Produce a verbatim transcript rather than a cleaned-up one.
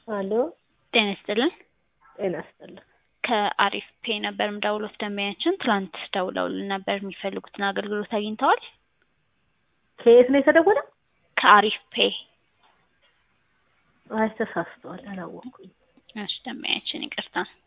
አሎ ጤና ይስጥልን። ጤና ይስጥልን። ከአሪፍ ፔ ነበር ምደውሎት ደንበኛችን ትላንት ደውለውልን ነበር የሚፈልጉትን አገልግሎት አግኝተዋል? ከየት ነው የተደወለው? ከአሪፍ ፔ። አይ ተሳስተዋል፣ አላወኩኝ። እሺ ደንበኛችን ይቅርታ።